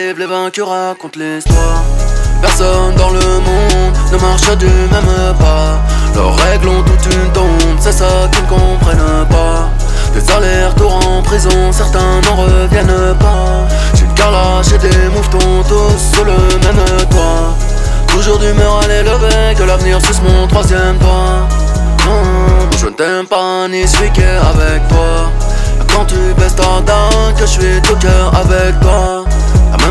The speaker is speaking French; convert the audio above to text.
arrivent, les vaincus racontent l'histoire. Personne dans le monde ne marche du même pas. Leurs règles ont toute une tombe, c'est ça qu'ils ne comprennent pas. Des allers-retours en prison, certains n'en reviennent pas. J'ai une carlache et des mouvements tous sur le même toit. Toujours d'humeur à l'élever, que l'avenir suce mon troisième doigt. Non, je ne t'aime pas ni celui qui est avec toi. Quand tu baisses ta dent, que je suis tout cœur avec toi.